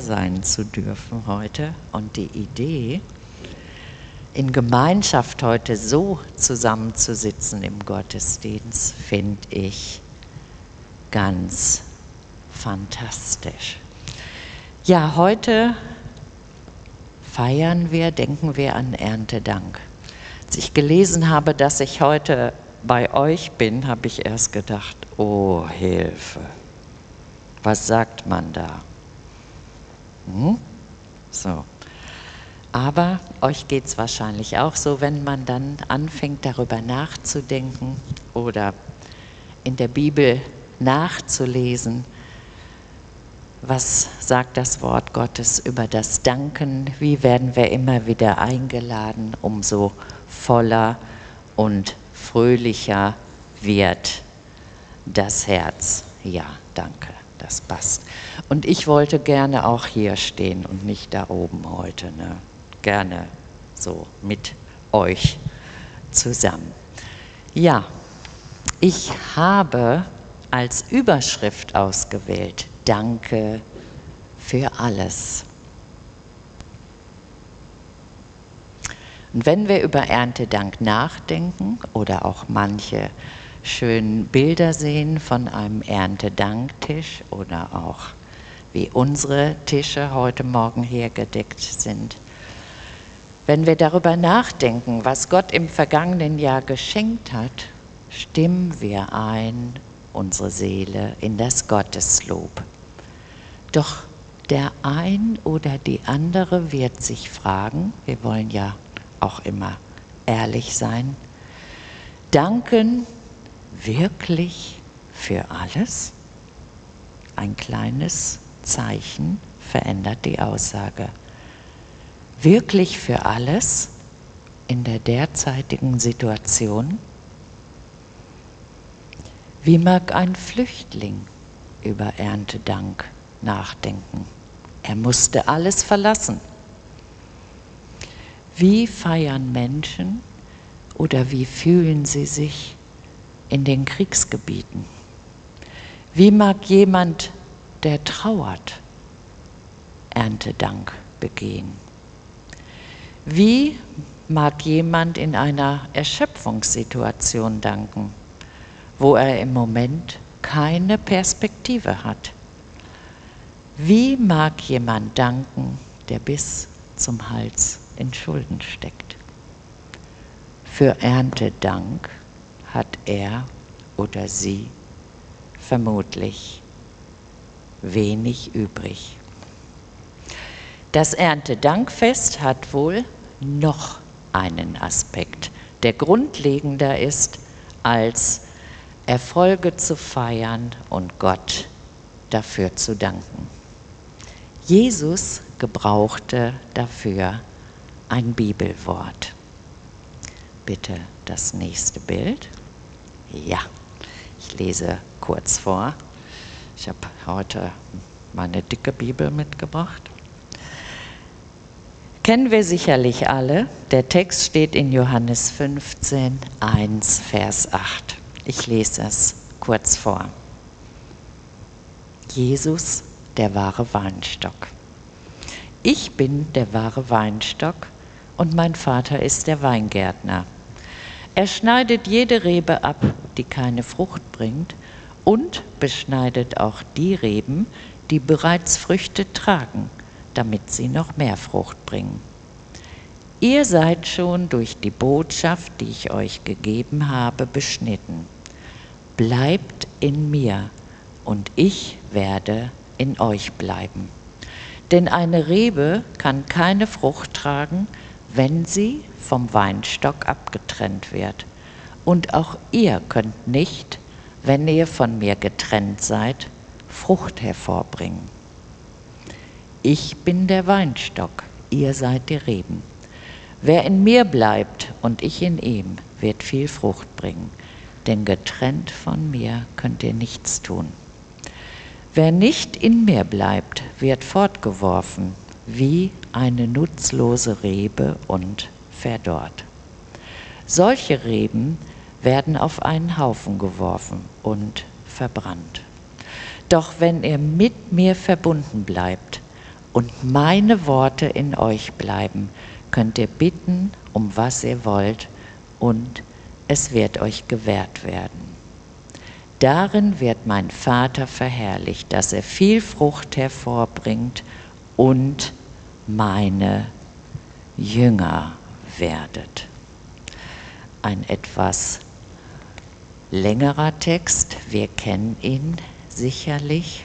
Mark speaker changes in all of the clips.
Speaker 1: sein zu dürfen heute. Und die Idee, in Gemeinschaft heute so zusammenzusitzen im Gottesdienst, finde ich ganz fantastisch. Ja, heute feiern wir, denken wir an Erntedank. Als ich gelesen habe, dass ich heute bei euch bin, habe ich erst gedacht, oh Hilfe, was sagt man da? So. Aber euch geht es wahrscheinlich auch so, wenn man dann anfängt, darüber nachzudenken oder in der Bibel nachzulesen, was sagt das Wort Gottes über das Danken, wie werden wir immer wieder eingeladen, umso voller und fröhlicher wird das Herz. Ja, danke, das passt. Und ich wollte gerne auch hier stehen und nicht da oben heute, ne? Gerne so mit euch zusammen. Ja, ich habe als Überschrift ausgewählt, Danke für alles. Und wenn wir über Erntedank nachdenken oder auch manche schönen Bilder sehen von einem Erntedanktisch oder auch wie unsere Tische heute Morgen hergedeckt sind, wenn wir darüber nachdenken, was Gott im vergangenen Jahr geschenkt hat, stimmen wir ein, unsere Seele in das Gotteslob. Doch der ein oder die andere wird sich fragen, wir wollen ja auch immer ehrlich sein, danken wirklich für alles? Ein kleines Zeichen verändert die Aussage. Wirklich für alles in der derzeitigen Situation? Wie mag ein Flüchtling über Erntedank nachdenken? Er musste alles verlassen. Wie feiern Menschen oder wie fühlen sie sich in den Kriegsgebieten? Wie mag jemand, der trauert, Erntedank begehen? Wie mag jemand in einer Erschöpfungssituation danken, wo er im Moment keine Perspektive hat? Wie mag jemand danken, der bis zum Hals in Schulden steckt? Für Erntedank hat er oder sie vermutlich wenig übrig. Das Erntedankfest hat wohl noch einen Aspekt, der grundlegender ist, als Erfolge zu feiern und Gott dafür zu danken. Jesus gebrauchte dafür ein Bibelwort. Bitte das nächste Bild. Ja, ich lese kurz vor. Ich habe heute meine dicke Bibel mitgebracht. Kennen wir sicherlich alle. Der Text steht in Johannes 15, 1, Vers 8. Ich lese es kurz vor. Jesus, der wahre Weinstock. Ich bin der wahre Weinstock und mein Vater ist der Weingärtner. Er schneidet jede Rebe ab, die keine Frucht bringt, und beschneidet auch die Reben, die bereits Früchte tragen, damit sie noch mehr Frucht bringen. Ihr seid schon durch die Botschaft, die ich euch gegeben habe, beschnitten. Bleibt in mir und ich werde in euch bleiben. Denn eine Rebe kann keine Frucht tragen, wenn sie vom Weinstock abgetrennt wird. Und auch ihr könnt nicht, wenn ihr von mir getrennt seid, Frucht hervorbringen. Ich bin der Weinstock, ihr seid die Reben. Wer in mir bleibt und ich in ihm, wird viel Frucht bringen, denn getrennt von mir könnt ihr nichts tun. Wer nicht in mir bleibt, wird fortgeworfen wie eine nutzlose Rebe und verdorrt. Solche Reben werden auf einen Haufen geworfen und verbrannt. Doch wenn ihr mit mir verbunden bleibt und meine Worte in euch bleiben, könnt ihr bitten, um was ihr wollt, und es wird euch gewährt werden. Darin wird mein Vater verherrlicht, dass er viel Frucht hervorbringt und meine Jünger werdet. Ein etwas längerer Text, wir kennen ihn sicherlich.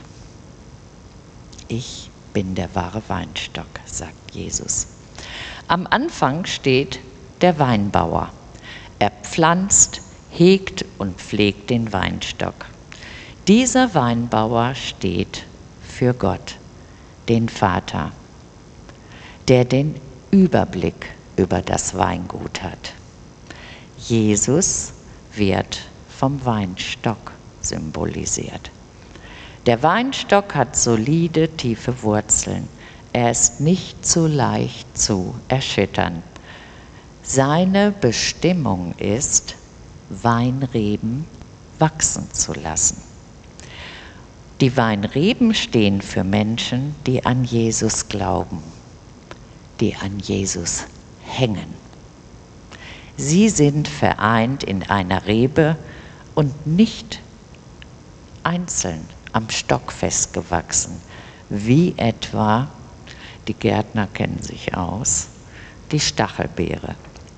Speaker 1: Ich bin der wahre Weinstock, sagt Jesus. Am Anfang steht der Weinbauer. Er pflanzt, hegt und pflegt den Weinstock. Dieser Weinbauer steht für Gott, den Vater, der den Überblick über das Weingut hat. Jesus wird vom Weinstock symbolisiert. Der Weinstock hat solide, tiefe Wurzeln. Er ist nicht so leicht zu erschüttern. Seine Bestimmung ist, Weinreben wachsen zu lassen. Die Weinreben stehen für Menschen, die an Jesus glauben, die an Jesus hängen. Sie sind vereint in einer Rebe und nicht einzeln am Stock festgewachsen, wie etwa, die Gärtner kennen sich aus, die Stachelbeere.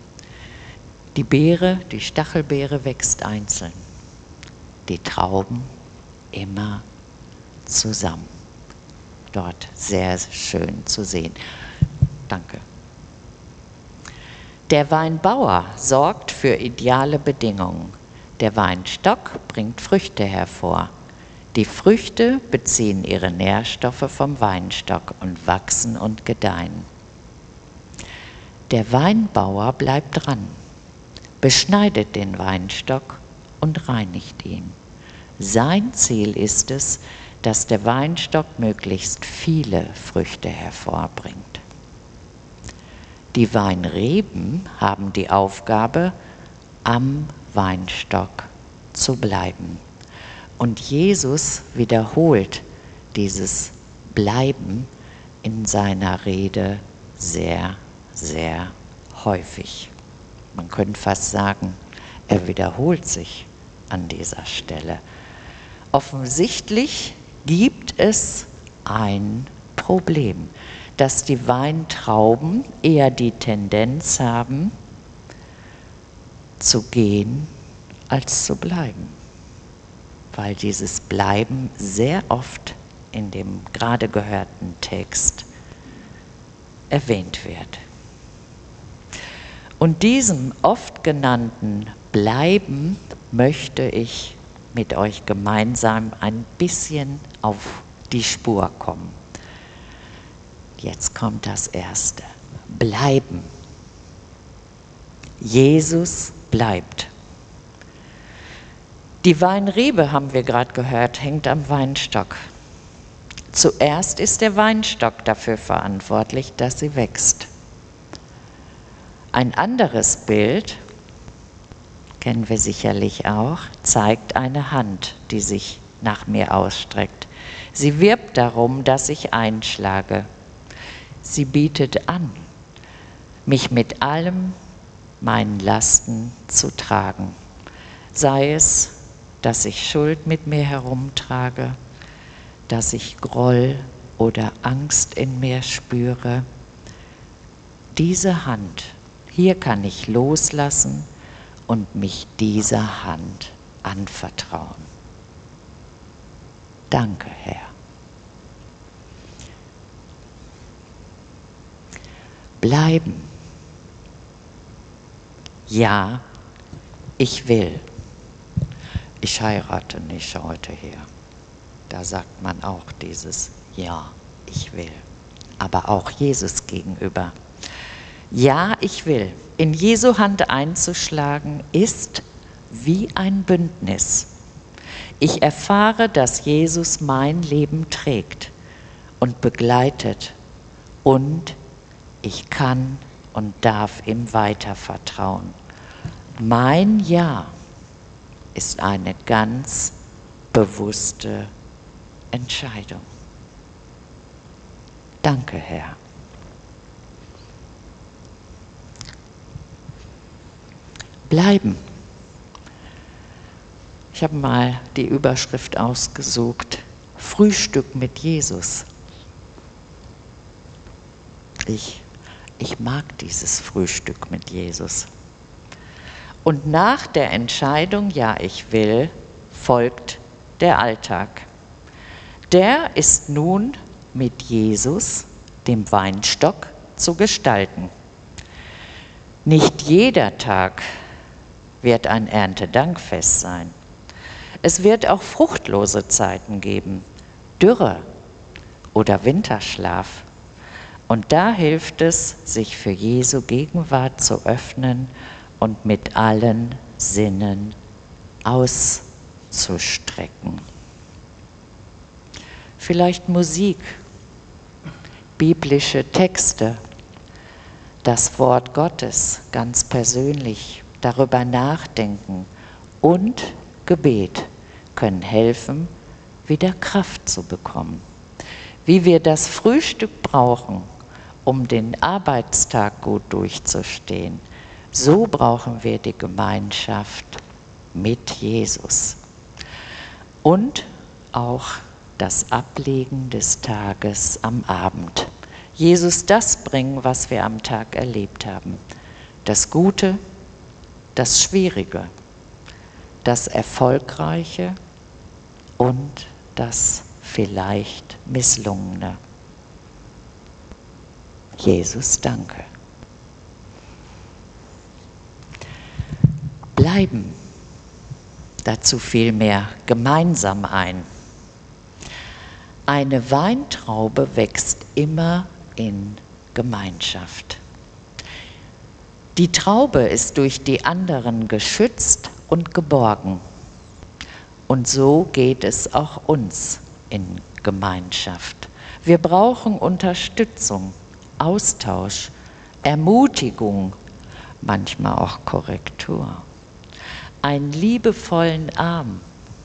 Speaker 1: Die Stachelbeere wächst einzeln, die Trauben immer zusammen. Dort sehr schön zu sehen. Danke. Der Weinbauer sorgt für ideale Bedingungen. Der Weinstock bringt Früchte hervor. Die Früchte beziehen ihre Nährstoffe vom Weinstock und wachsen und gedeihen. Der Weinbauer bleibt dran, beschneidet den Weinstock und reinigt ihn. Sein Ziel ist es, dass der Weinstock möglichst viele Früchte hervorbringt. Die Weinreben haben die Aufgabe, am Weinstock zu bleiben. Und Jesus wiederholt dieses Bleiben in seiner Rede sehr, sehr häufig. Man könnte fast sagen, er wiederholt sich an dieser Stelle. Offensichtlich gibt es ein Problem, dass die Weintrauben eher die Tendenz haben, zu gehen als zu bleiben. Weil dieses Bleiben sehr oft in dem gerade gehörten Text erwähnt wird. Und diesem oft genannten Bleiben möchte ich mit euch gemeinsam ein bisschen auf die Spur kommen. Jetzt kommt das Erste. Bleiben. Jesus bleibt. Die Weinrebe, haben wir gerade gehört, hängt am Weinstock. Zuerst ist der Weinstock dafür verantwortlich, dass sie wächst. Ein anderes Bild, kennen wir sicherlich auch, zeigt eine Hand, die sich nach mir ausstreckt. Sie wirbt darum, dass ich einschlage. Sie bietet an, mich mit allem meinen Lasten zu tragen. Sei es, dass ich Schuld mit mir herumtrage, dass ich Groll oder Angst in mir spüre. Diese Hand, hier kann ich loslassen und mich dieser Hand anvertrauen. Danke, Herr. Bleiben. Ja, ich will. Ich heirate nicht heute hier. Da sagt man auch dieses Ja, ich will. Aber auch Jesus gegenüber. Ja, ich will. In Jesu Hand einzuschlagen ist wie ein Bündnis. Ich erfahre, dass Jesus mein Leben trägt und begleitet und ich kann und darf ihm weiter vertrauen. Mein Ja ist eine ganz bewusste Entscheidung. Danke, Herr. Bleiben. Ich habe mal die Überschrift ausgesucht. Frühstück mit Jesus. Ich mag dieses Frühstück mit Jesus. Und nach der Entscheidung, ja, ich will, folgt der Alltag. Der ist nun mit Jesus, dem Weinstock, zu gestalten. Nicht jeder Tag wird ein Erntedankfest sein. Es wird auch fruchtlose Zeiten geben, Dürre oder Winterschlaf. Und da hilft es, sich für Jesu Gegenwart zu öffnen und mit allen Sinnen auszustrecken. Vielleicht Musik, biblische Texte, das Wort Gottes ganz persönlich, darüber nachdenken und Gebet können helfen, wieder Kraft zu bekommen. Wie wir das Frühstück brauchen, um den Arbeitstag gut durchzustehen, so brauchen wir die Gemeinschaft mit Jesus. Und auch das Ablegen des Tages am Abend. Jesus das bringen, was wir am Tag erlebt haben. Das Gute, das Schwierige, das Erfolgreiche und das vielleicht Misslungene. Jesus, danke. Bleiben, dazu vielmehr gemeinsam ein. Eine Weintraube wächst immer in Gemeinschaft. Die Traube ist durch die anderen geschützt und geborgen. Und so geht es auch uns in Gemeinschaft. Wir brauchen Unterstützung, Austausch, Ermutigung, manchmal auch Korrektur, einen liebevollen Arm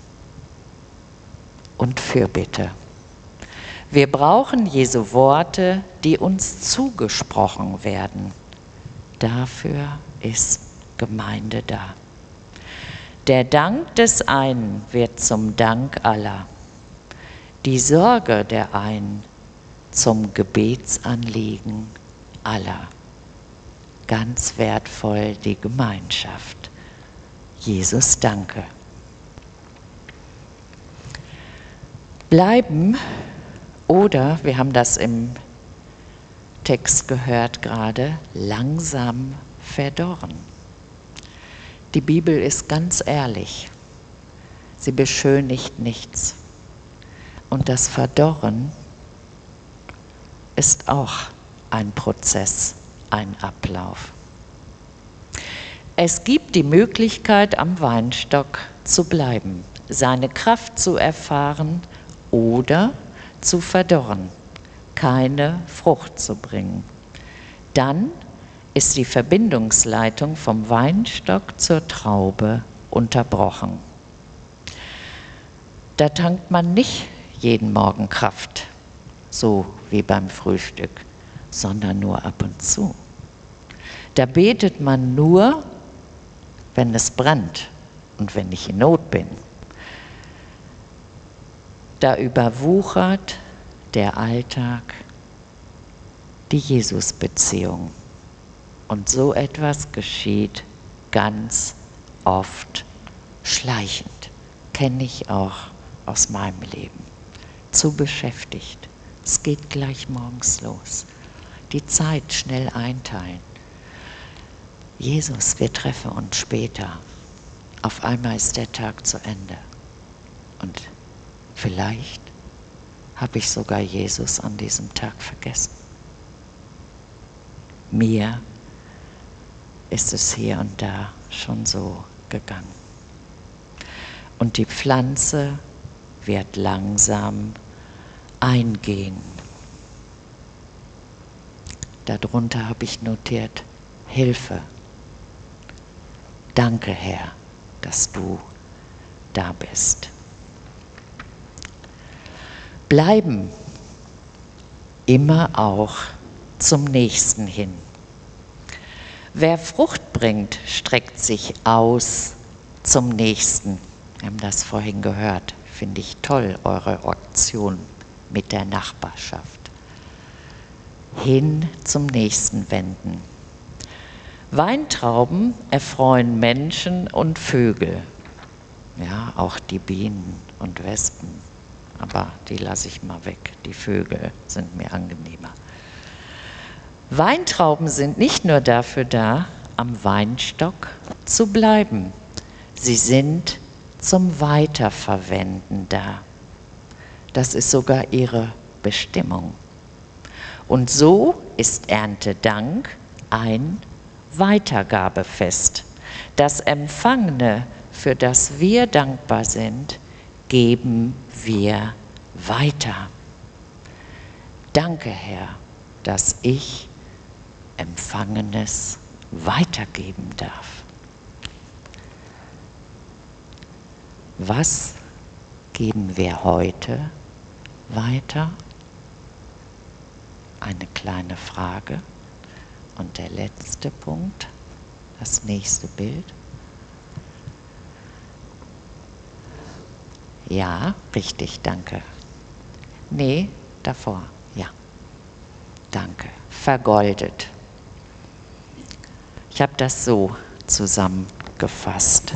Speaker 1: und Fürbitte. Wir brauchen Jesu Worte, die uns zugesprochen werden. Dafür ist Gemeinde da. Der Dank des einen wird zum Dank aller. Die Sorge der einen zum Gebetsanliegen aller. Ganz wertvoll die Gemeinschaft. Jesus, danke. Bleiben oder, wir haben das im Text gehört gerade, langsam verdorren. Die Bibel ist ganz ehrlich. Sie beschönigt nichts. Und das Verdorren ist auch ein Prozess, ein Ablauf. Es gibt die Möglichkeit, am Weinstock zu bleiben, seine Kraft zu erfahren oder zu verdorren, keine Frucht zu bringen. Dann ist die Verbindungsleitung vom Weinstock zur Traube unterbrochen. Da tankt man nicht jeden Morgen Kraft, so wie beim Frühstück, sondern nur ab und zu. Da betet man nur, wenn es brennt und wenn ich in Not bin. Da überwuchert der Alltag die Jesus-Beziehung. Und so etwas geschieht ganz oft schleichend. Kenne ich auch aus meinem Leben. Zu beschäftigt. Es geht gleich morgens los. Die Zeit schnell einteilen. Jesus, wir treffen uns später. Auf einmal ist der Tag zu Ende. Und vielleicht habe ich sogar Jesus an diesem Tag vergessen. Mir ist es hier und da schon so gegangen. Und die Pflanze wird langsam eingehen. Darunter habe ich notiert, Hilfe. Danke, Herr, dass du da bist. Bleiben immer auch zum Nächsten hin. Wer Frucht bringt, streckt sich aus zum Nächsten. Wir haben das vorhin gehört. Finde ich toll, eure Aktion mit der Nachbarschaft. Hin zum Nächsten wenden. Weintrauben erfreuen Menschen und Vögel. Ja, auch die Bienen und Wespen. Aber die lasse ich mal weg. Die Vögel sind mir angenehmer. Weintrauben sind nicht nur dafür da, am Weinstock zu bleiben. Sie sind zum Weiterverwenden da. Das ist sogar ihre Bestimmung. Und so ist Erntedank ein Weitergabefest. Das Empfangene, für das wir dankbar sind, geben wir weiter. Danke, Herr, dass ich Empfangenes weitergeben darf. Was geben wir heute weiter? Eine kleine Frage. Und der letzte Punkt, das nächste Bild. Ja, richtig, danke. Nee, davor, ja. Danke. Vergoldet. Ich habe das so zusammengefasst.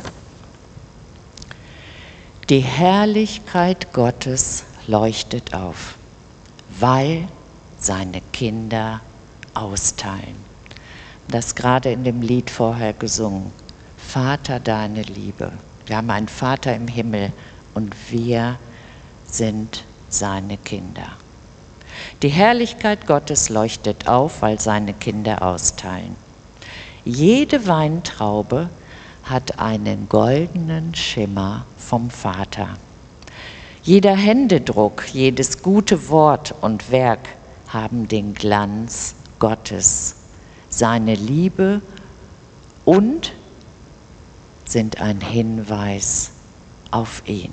Speaker 1: Die Herrlichkeit Gottes leuchtet auf, weil seine Kinder austeilen. Das gerade in dem Lied vorher gesungen. Vater, deine Liebe. Wir haben einen Vater im Himmel und wir sind seine Kinder. Die Herrlichkeit Gottes leuchtet auf, weil seine Kinder austeilen. Jede Weintraube hat einen goldenen Schimmer vom Vater. Jeder Händedruck, jedes gute Wort und Werk haben den Glanz Gottes, seine Liebe und sind ein Hinweis auf ihn.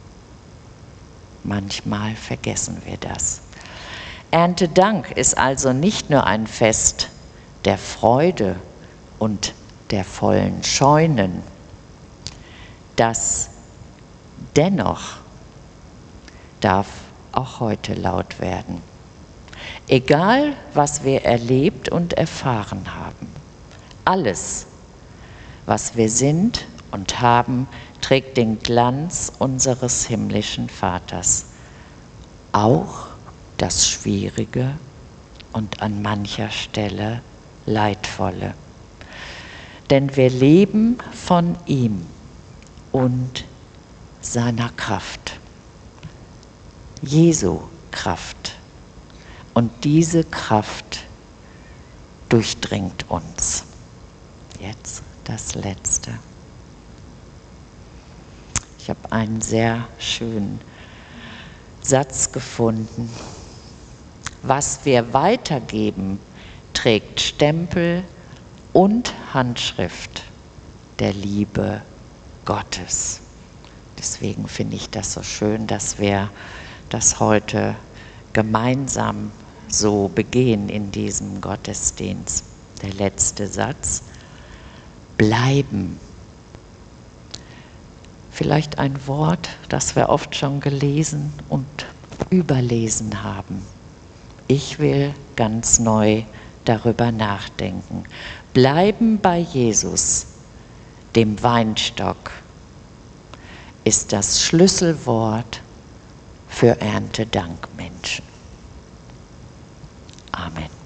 Speaker 1: Manchmal vergessen wir das. Erntedank ist also nicht nur ein Fest der Freude und der vollen Scheunen, das dennoch darf auch heute laut werden. Egal, was wir erlebt und erfahren haben, alles, was wir sind und haben, trägt den Glanz unseres himmlischen Vaters. Auch das Schwierige und an mancher Stelle Leidvolle. Denn wir leben von ihm und seiner Kraft. Jesu Kraft. Und diese Kraft durchdringt uns. Jetzt das Letzte. Ich habe einen sehr schönen Satz gefunden. Was wir weitergeben, trägt Stempel und Handschrift der Liebe Gottes. Deswegen finde ich das so schön, dass wir das heute gemeinsam so begehen in diesem Gottesdienst. Der letzte Satz. Bleiben. Vielleicht ein Wort, das wir oft schon gelesen und überlesen haben. Ich will ganz neu darüber nachdenken. Bleiben bei Jesus, dem Weinstock, ist das Schlüsselwort für Erntedankmenschen. Amen.